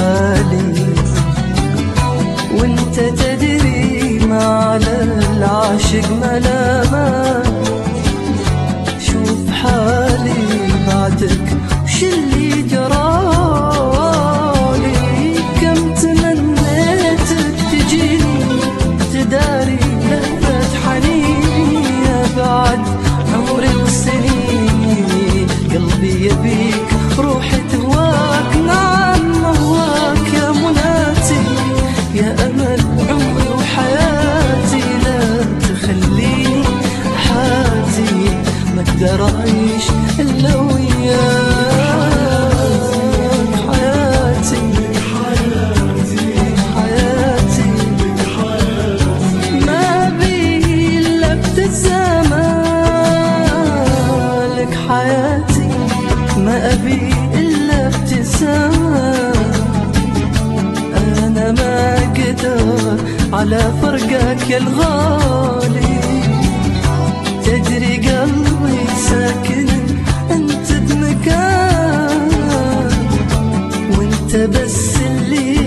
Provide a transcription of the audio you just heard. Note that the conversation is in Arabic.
حالي، وانت تدري ما على العاشق ملامة. شوف حالي بعدك وش اللي جرالي، كم تمنيتك تجيني تداري لهفة حنيني. بعد عمري وسنيني قلبي يبيك، روحي تهواك، نعم هواك يا مناتي، يا أمل عمري وحياتي. لا تخليني حياتي ما اقدر أعيش إلا وياك. حياتي حياتي ما بي إلا ابتسامة لك. حياتي ما أبي إلا ابتسامة. أنا ما أقدر على فرقك يا الغالي، تدري قلبي ساكن انت بمكان، وانت بس اللي